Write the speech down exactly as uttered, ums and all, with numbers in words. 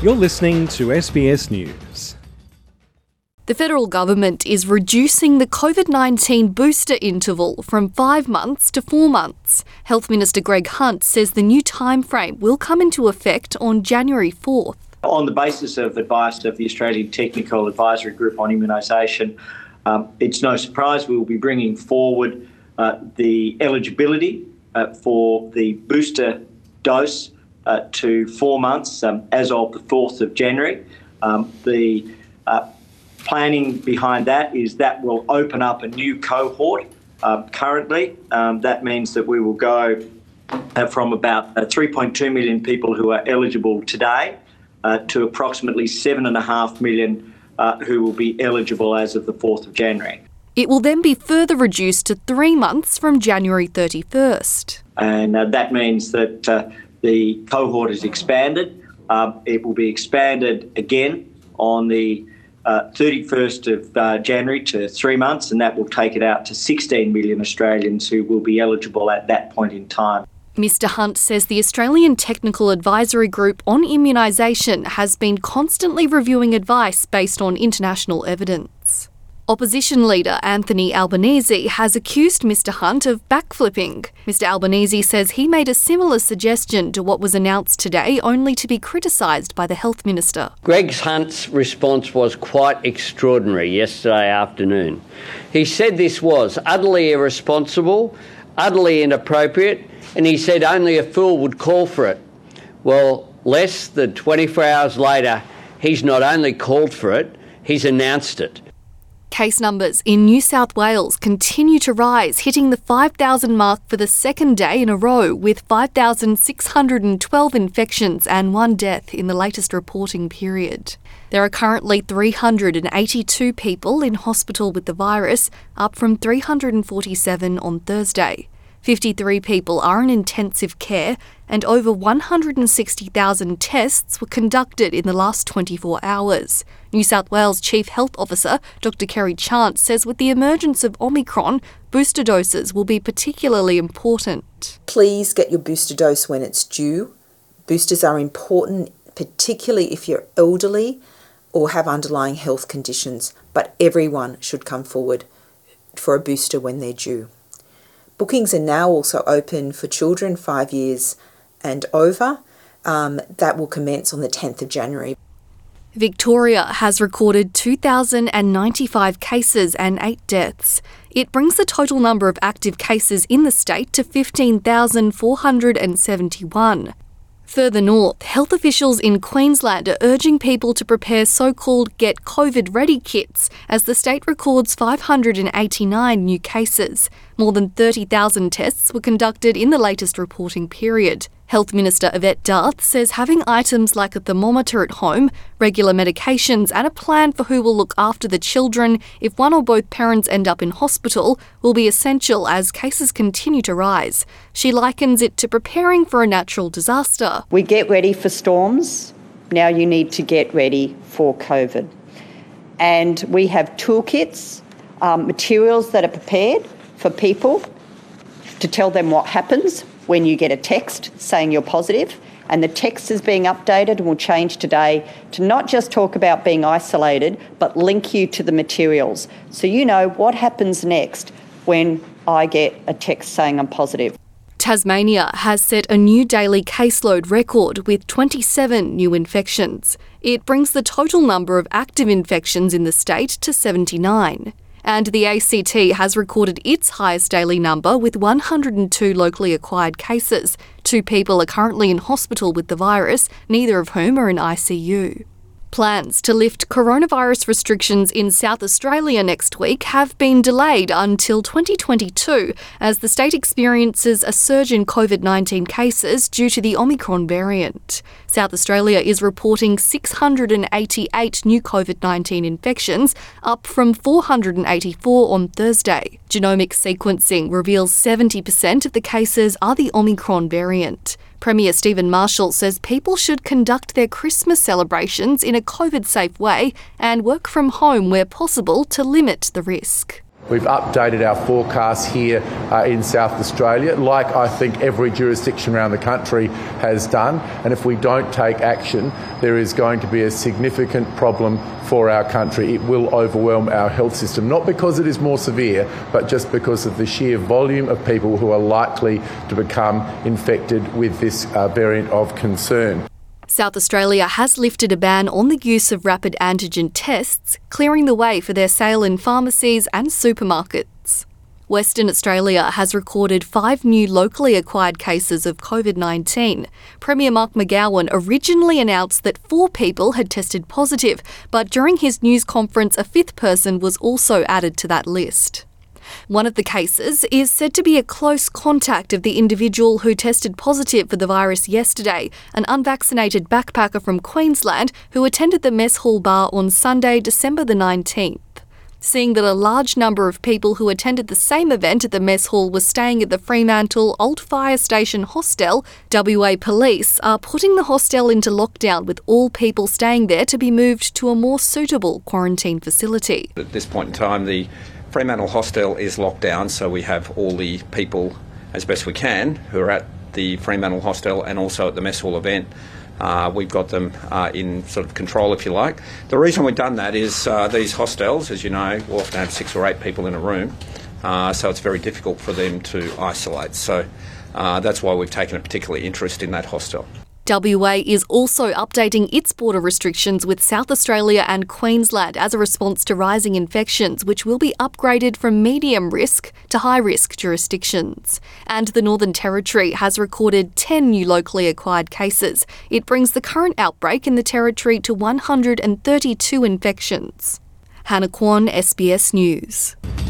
You're listening to S B S News. The federal government is reducing the COVID nineteen booster interval from five months to four months. Health Minister Greg Hunt says the new timeframe will come into effect on January fourth. On the basis of advice of the Australian Technical Advisory Group on Immunisation, um, it's no surprise we will be bringing forward uh, the eligibility uh, for the booster dose uh, to four months um, as of the fourth of January. Um, the uh, planning behind that is that will open up a new cohort. Uh, currently, um, that means that we will go uh, from about uh, three point two million people who are eligible today uh, to approximately seven point five million uh, who will be eligible as of the fourth of January. It will then be further reduced to three months from January thirty-first. And uh, that means that uh, the cohort is expanded. Uh, it will be expanded again on the uh, thirty-first of uh, January to three months, and that will take it out to sixteen million Australians who will be eligible at that point in time. Mister Hunt says the Australian Technical Advisory Group on Immunisation has been constantly reviewing advice based on international evidence. Opposition leader Anthony Albanese has accused Mister Hunt of backflipping. Mister Albanese says he made a similar suggestion to what was announced today, only to be criticised by the Health Minister. Greg Hunt's response was quite extraordinary yesterday afternoon. He said this was utterly irresponsible, utterly inappropriate, and he said only a fool would call for it. Well, less than twenty-four hours later, he's not only called for it, he's announced it. Case numbers in New South Wales continue to rise, hitting the five thousand mark for the second day in a row, with five thousand six hundred twelve infections and one death in the latest reporting period. There are currently three hundred eighty-two people in hospital with the virus, up from three hundred forty-seven on Thursday. fifty-three people are in intensive care, and over one hundred sixty thousand tests were conducted in the last twenty-four hours. New South Wales Chief Health Officer Doctor Kerry Chant says with the emergence of Omicron, booster doses will be particularly important. Please get your booster dose when it's due. Boosters are important, particularly if you're elderly or have underlying health conditions, but everyone should come forward for a booster when they're due. Bookings are now also open for children five years and over. Um, that will commence on the tenth of January. Victoria has recorded two thousand ninety-five cases and eight deaths. It brings the total number of active cases in the state to fifteen thousand four hundred seventy-one. Further north, health officials in Queensland are urging people to prepare so-called Get COVID Ready kits as the state records five hundred eighty-nine new cases. More than thirty thousand tests were conducted in the latest reporting period. Health Minister Yvette D'Arth says having items like a thermometer at home, regular medications and a plan for who will look after the children if one or both parents end up in hospital will be essential as cases continue to rise. She likens it to preparing for a natural disaster. We get ready for storms. Now you need to get ready for COVID. And we have toolkits, um, materials that are prepared for people to tell them what happens when you get a text saying you're positive, and the text is being updated and will change today to not just talk about being isolated, but link you to the materials. So you know what happens next when I get a text saying I'm positive. Tasmania has set a new daily caseload record with twenty-seven new infections. It brings the total number of active infections in the state to seventy-nine. And the A C T has recorded its highest daily number with one hundred two locally acquired cases. Two people are currently in hospital with the virus, neither of whom are in I C U. Plans to lift coronavirus restrictions in South Australia next week have been delayed until twenty twenty-two as the state experiences a surge in COVID nineteen cases due to the Omicron variant. South Australia is reporting six hundred eighty-eight new COVID nineteen infections, up from four hundred eighty-four on Thursday. Genomic sequencing reveals seventy percent of the cases are the Omicron variant. Premier Stephen Marshall says people should conduct their Christmas celebrations in a COVID-safe way and work from home where possible to limit the risk. We've updated our forecasts here uh, in South Australia, like I think every jurisdiction around the country has done. And if we don't take action, there is going to be a significant problem for our country. It will overwhelm our health system, not because it is more severe, but just because of the sheer volume of people who are likely to become infected with this uh, variant of concern. South Australia has lifted a ban on the use of rapid antigen tests, clearing the way for their sale in pharmacies and supermarkets. Western Australia has recorded five new locally acquired cases of COVID nineteen. Premier Mark McGowan originally announced that four people had tested positive, but during his news conference, a fifth person was also added to that list. One of the cases is said to be a close contact of the individual who tested positive for the virus yesterday, an unvaccinated backpacker from Queensland who attended the Mess Hall Bar on Sunday, December the nineteenth. Seeing that a large number of people who attended the same event at the Mess Hall were staying at the Fremantle Old Fire Station Hostel, W A Police are putting the hostel into lockdown, with all people staying there to be moved to a more suitable quarantine facility. At this point in time, the Fremantle Hostel is locked down, so we have all the people, as best we can, who are at the Fremantle Hostel and also at the Mess Hall event. Uh, we've got them uh, in sort of control, if you like. The reason we've done that is uh, these hostels, as you know, will often have six or eight people in a room, uh, so it's very difficult for them to isolate. So uh, that's why we've taken a particular interest in that hostel. W A is also updating its border restrictions with South Australia and Queensland as a response to rising infections, which will be upgraded from medium risk to high risk jurisdictions. And the Northern Territory has recorded ten new locally acquired cases. It brings the current outbreak in the Territory to one hundred thirty-two infections. Hannah Kwon, S B S News.